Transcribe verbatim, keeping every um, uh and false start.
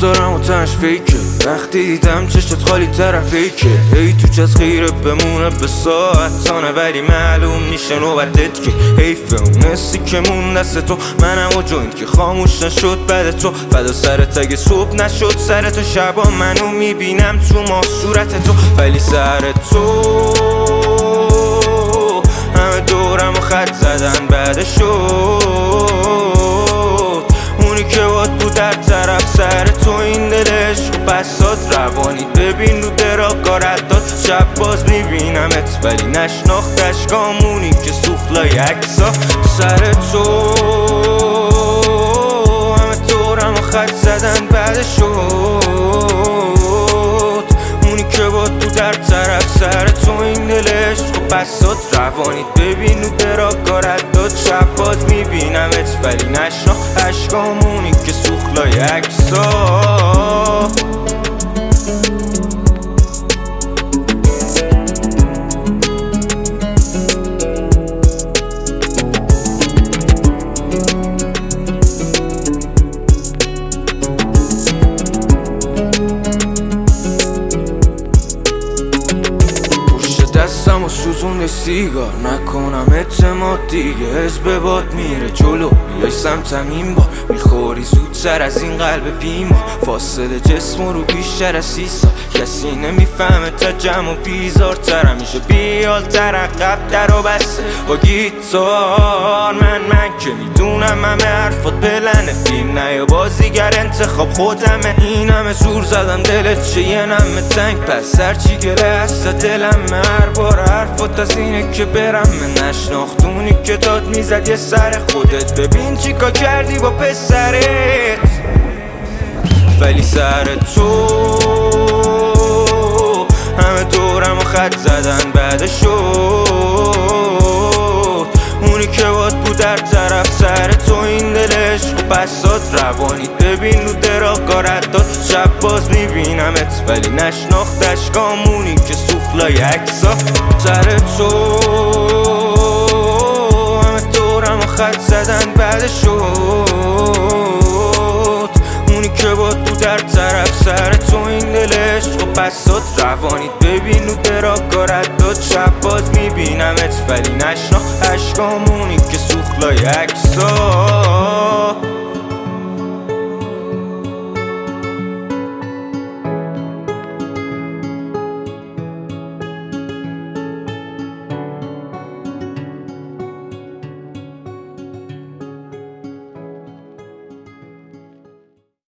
دارم و تنش فیکه. وقتی دیدم چشت خالی طرفی که هی تو چست خیره بمونه به ساعتانه، ولی معلوم میشه نوبتت که حیفه. اون حسی که مون دست تو منم و جوینت که خاموش نشد بعد تو. فدا سرت اگه صبح نشد سر تو، شبا منو میبینم تو ما صورت تو، ولی سر تو همه دورم و خط زدن بعد شد. اونی که باد بود در طرف سر تو، این دل عشق بسات روانی ببین رو دراگارت داد. شب باز میبینمت ولی نشناختش گامونی که سوخلای عکسا سر تو. همه دورم و خط زدن بعد شد. اونی که باد بود در طرف سر تو، این دل عشق بسات روانی ببین رو دراگارت داد. شب باز میبینمت ولی نشناخت عشقامونی که سوخلای عکسا. دستم و سوزونده سیگار، نکنم اعتماد دیگه. حزب باد میره جلو، بیای سمتم این بار. میخوری زودتر از این قلب بیمار، فاصله جسم رو بیشتر از سی سال. کسی نمیفهمه تا جمع و بیزارترم میشه، بیال تر عقب در و بسته با گیتار. من من که میدونم همه حرفات بلنه، فیلم نه یا بازیگر انتخاب خودمه. این همه زور زدم دلت چه یه نمه تنگ، پس هرچی گله هست دلم هر بار حرفات از اینه که برم. من نشناختونی که داد میزد یه سر خودت، ببین چیکار کردی با پسرت. ولی سر تو همه دورم و خط زدن بعد شد. اونی که باد بود در طرف سر تو، این دل عشق بسات روانی ببین رو دراگارت داد. شب باز میبینمت ولی نشناخت عشقامونی که سوخلای عکسا سر تو. همه دورم و خط زدن بعد شد. اونی که باد بود در طرف سر تو، این دل عشق بسات روانی ببین رو دراگارت داد. شب باز میبینمت ولی نشناخت عشقامونی که سوخلای عکسا.